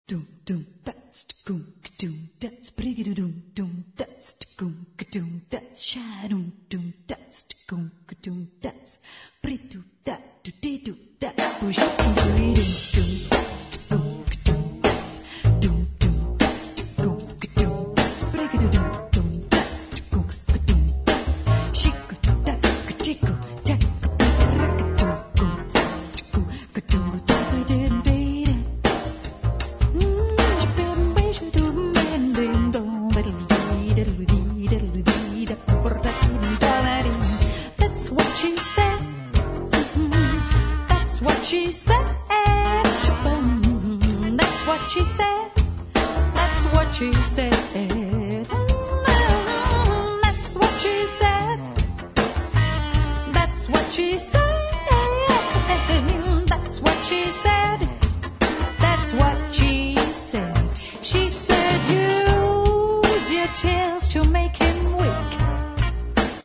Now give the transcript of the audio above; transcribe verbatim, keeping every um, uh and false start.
Doom, doom, that's doom, doom, that's briggy doom, doom, that's doom, doom, that's shadoom, doom, that's doom, doom, that's bridu, that do dee do, that bush, doom, doom, doom, that's doom, doom, that's doom, doom, that's doom, doom, that's briggy doom, doom, that's doom, doom, that's shiku, that chiku, jack, doom, doom, that's doom, doom, that didn't be. That's what she said. That's what she said. That's what she said. That's what she said.